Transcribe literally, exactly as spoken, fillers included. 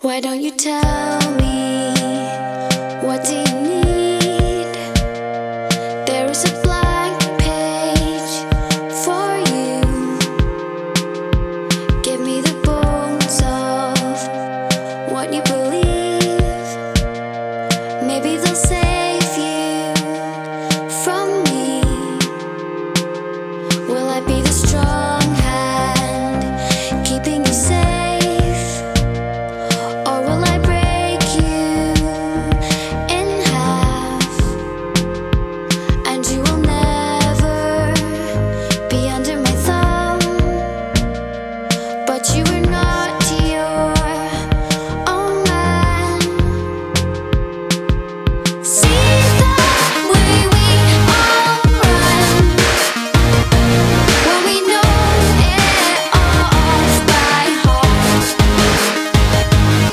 Why don't you tell me, what do you need? There is a blank page for you. Give me the bones of what you believe.